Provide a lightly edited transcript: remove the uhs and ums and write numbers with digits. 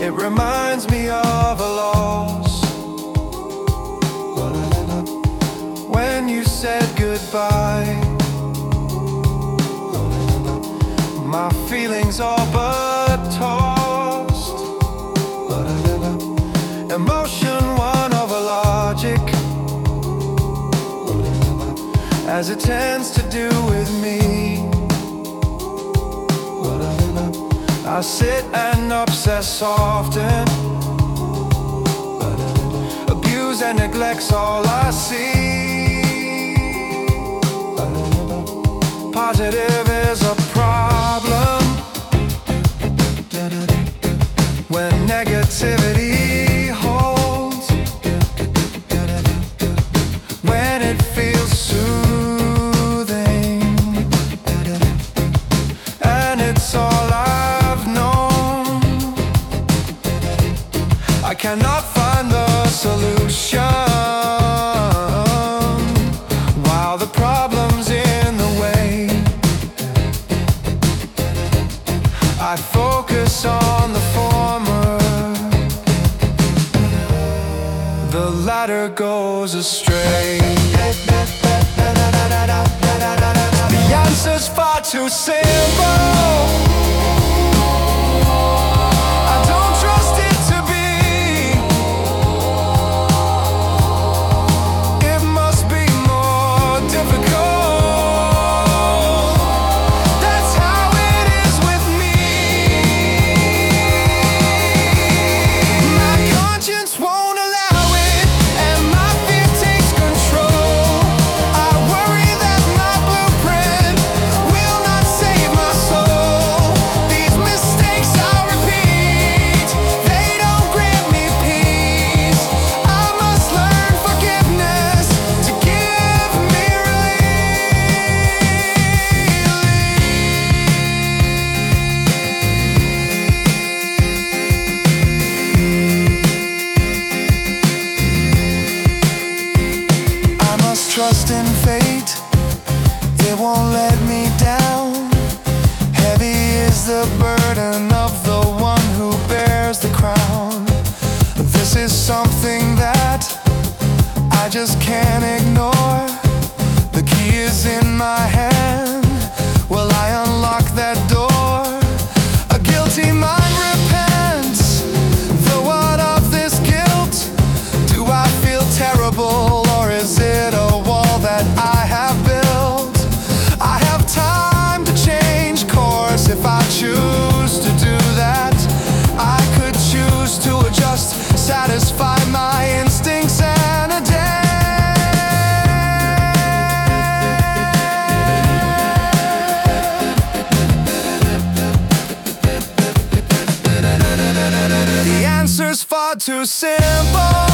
It reminds me of a loss. When you said goodbye, my feelings all but tossed. Emotion won over logic, as it tends to do with me. I sit and obsess often, abuse and neglect's all I see. Positive is a problem when negativity holds, when it feels soothing, and it's all I've known. I cannot find the solution while the problem's in the way. I focus on the former, the latter goes astray. The answer's far too simple. I don't trust it to be. It must be more difficult. That's how it is with me. My conscience won't allow it, and my fear takes control. I worry that my blueprint will not save my soul. These mistakes I repeat, they don't grant me peace. I must learn forgiveness to give me relief. I must trust in fate, it won't let me down. Heavy is the burden of the one who bears the crown. This is something that I just can't ignore. The key is in my hand. Will I unlock that door? A guilty mind repents. The what of this guilt? Do I feel terrible, or is it a wall that I have built? I have time to change course if I choose to do that. I could choose to adjust, satisfy my instincts and adapt. The answer's far too simple.